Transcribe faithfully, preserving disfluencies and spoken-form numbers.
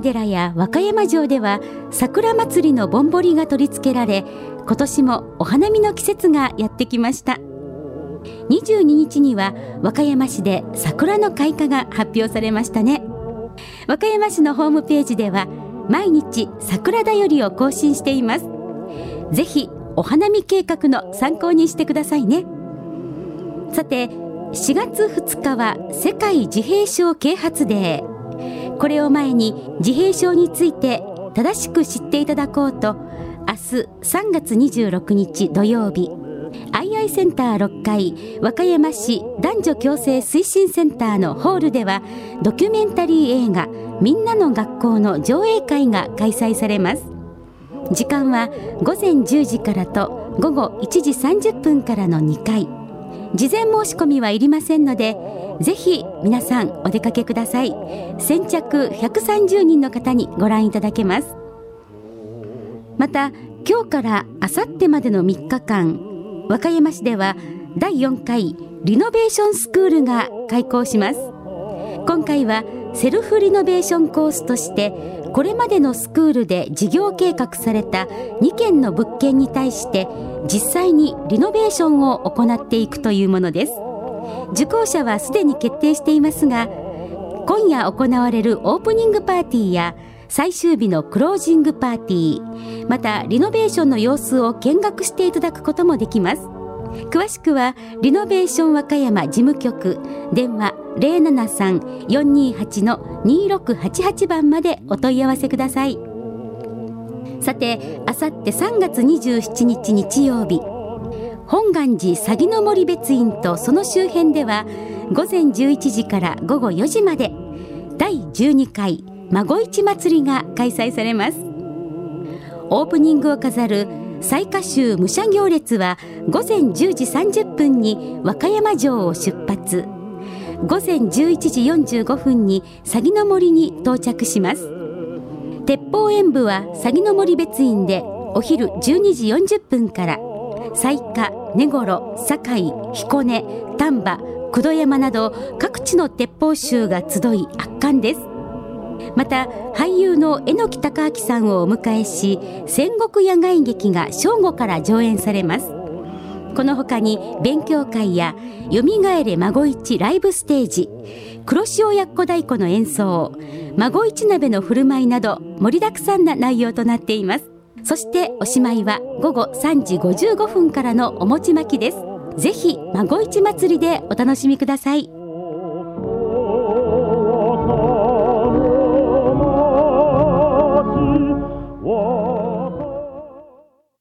寺や和歌山城では桜祭りのぼんぼりが取り付けられ、今年もお花見の季節がやってきました。にじゅうににちには和歌山市で桜の開花が発表されましたね。和歌山市のホームページでは毎日桜だよりを更新しています。ぜひお花見計画の参考にしてくださいね。さて、しがつふつかは世界自閉症啓発デー。これを前に自閉症について正しく知っていただこうと、明日さんがつにじゅうろくにち土曜日、アイアイセンターろっかい和歌山市男女共生推進センターのホールではドキュメンタリー映画みんなの学校の上映会が開催されます。時間はごぜんじゅうじからとごごいちじさんじゅっぷんからのにかい。事前申し込みはいりませんので、ぜひ皆さんお出かけください。先着ひゃくさんじゅうにんの方にご覧いただけます。また今日からあさってまでのみっかかん、和歌山市ではだいよんかいリノベーションスクールが開校します。今回はセルフリノベーションコースとして、これまでのスクールで事業計画されたにけんの物件に対して実際にリノベーションを行っていくというものです。受講者はすでに決定していますが、今夜行われるオープニングパーティーや最終日のクロージングパーティー、またリノベーションの様子を見学していただくこともできます。詳しくはリノベーション和歌山事務局電話 ゼロななさん よんにーはち のにーろくはちはち 番までお問い合わせください。さて、あさってさんがつにじゅうしちにち日曜日、本願寺鷺の森別院とその周辺ではごぜんじゅういちじからごごよじまでだいじゅうにかい孫市祭りが開催されます。オープニングを飾る雑賀衆武者行列はごぜんじゅうじさんじゅっぷんに和歌山城を出発、ごぜんじゅういちじよんじゅうごふんに鷺の森に到着します。鉄砲演舞は鷺の森別院でお昼じゅうにじよんじゅっぷんから、雑賀、根頃、堺、彦根、丹波、九度山など各地の鉄砲衆が集い圧巻です。また俳優の榎木孝明さんをお迎えし、戦国野外劇が正午から上演されます。この他に勉強会やよみがえれ孫市ライブステージ、黒潮やっこ太鼓の演奏、孫市鍋の振る舞いなど盛りだくさんな内容となっています。そしておしまいはごごさんじごじゅうごふんからのお餅まきです。ぜひ孫市祭りでお楽しみください。